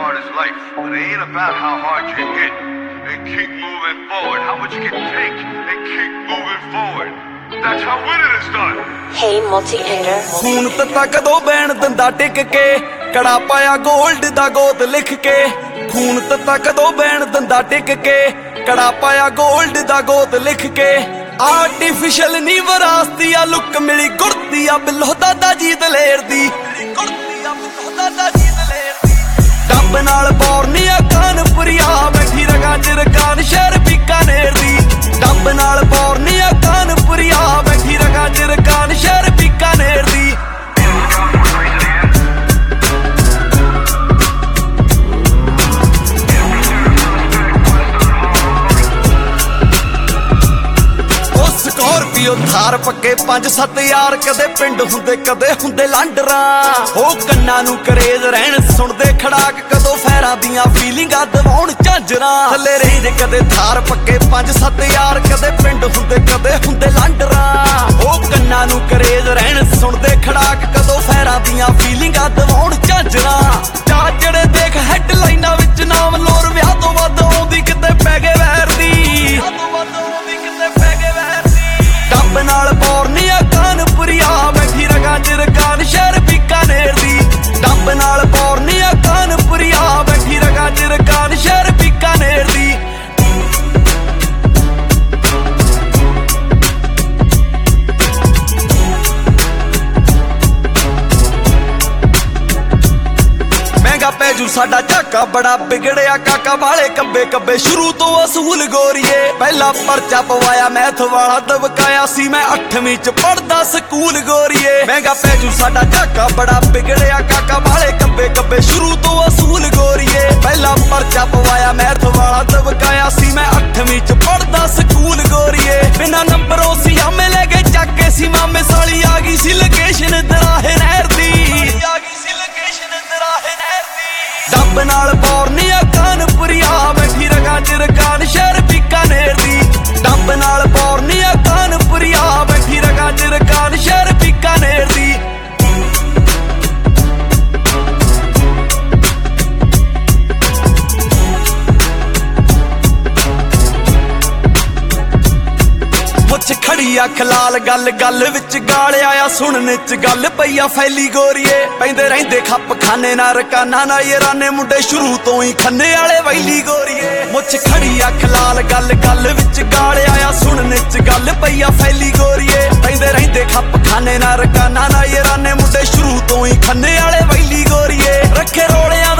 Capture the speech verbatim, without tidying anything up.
part is life, but it ain't about how hard you hit. And keep moving forward. How much you can take and keep moving forward. That's how winning is done. Hey multi-hater. खून तत्ता कदों ban दंदा टिक के कड़ा पाया gold दा गोद लिख के खून तत्ता कदों बैन दंदा टिक के कड़ा पाया गोल्ड दा गोद लिख के आर्टिफिशियल नी वरासती आ लुक मिली गुड़ती आ बिल्लो दादा जी दलेर दी गुड़ती आ बिल्लो दादा जी दलेर दी डब नाल बौरनी आ कानपुरिया बैठी रगा च रकान शहर बीकानेर दी डब नाल बौरनी आ कानपुरिया बैठी रगा च रकान शहर बीकानेर दी स्कॉर्पियो थार पक्के पंज सत्त यार कदे पिंड हुंदे कदे हुंदे लांडरा ओ कन्ना नू करेज रहन सुनदे खड़ाक कदों फैरा दियां फीलिंगां दवाउण झांजरा थल्ले रेंज कदे थार पक्के पंज सत्त यार कदे पिंड हुंदे कदे हुंदे लांडरा ओ कन्ना नू करेज रहन सुनदे खड़ाक कदों फैरा दियां फीलिंगां दवाउण झांजरा चाचड़े देख हैडलाइनां विच नाम लोर विआह तों वध आउंदी किते पै गए वैर दी विआह तों वध आउंदी किते पै गए वैर डब नाल बौरनी आ कानपुरिया बैठी रगा च रकान शहर बीकानेर दी डब नाल बौरनी आ कानपुरिया बैठी रगा च रकान शहर बीकानेर दी पैजू साडा झाका बड़ा बिगड़िया काका वाले कब्बे कब्बे शुरू तो असूल गोरीए पहला परचा पवाया मैथ वाला दबकाया सी मैं अठवीं च पढ़दा स्कूल गोरीए महंगा पैजू साडा झाका बड़ा बिगड़िया काका वाले कब्बे कब्बे शुरू तो असूल गोरीए पहला परचा पवाया मैथ वाला दबकाया सी मैं अठवीं च पढ़दा स्कूल गोरीए बिना नंबरों सी आमे ले गए चाके सी मामे साली आ गई सी लोकेशन दराहे नहर दी आ गई सी लोकेशन दराहे नहर डब नाल बौरनी आ कानपुरिया बैठी रगा च रकान शहर बीकानेर दी डब नाल बौरनी आ कानपुरिया बैठी रगा च रकान शहर बीकानेर दी मुछ खड़ी अख लाल गल गल विच गाल आया सुनने च गल पईया फैली गोरीए पैंदे रहिंदे खप खाने ना रकाना ना याराने मुंडे शुरू तो ही खन्ने वाले वैली गोरीए मुछ खड़ी अख लाल गल गल विच गाल आया सुनने च गल पईया फैली गोरीए पैंदे रहिंदे खप खाने ना रकाना ना याराने मुंडे शुरू तो ही खन्ने वाले वैली गोरीए रखे रोलियां